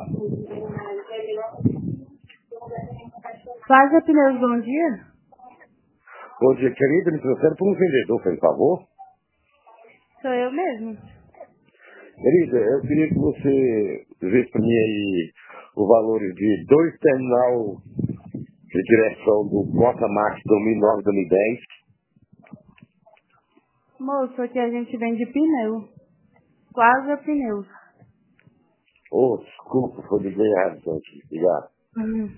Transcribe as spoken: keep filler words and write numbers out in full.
Plaza Pneus, bom dia. Bom dia, querida. Me trouxeram por um vendedor, por favor. Sou eu mesmo. Querida, eu queria que você visse para mim aí o valor de dois terminal de direção do Bota Max dois mil e nove, dois mil e dez. Moço, aqui a gente vende pneu. Plaza Pneus. Oh, desculpa, foi de errado, então, aqui. Obrigado. Hum.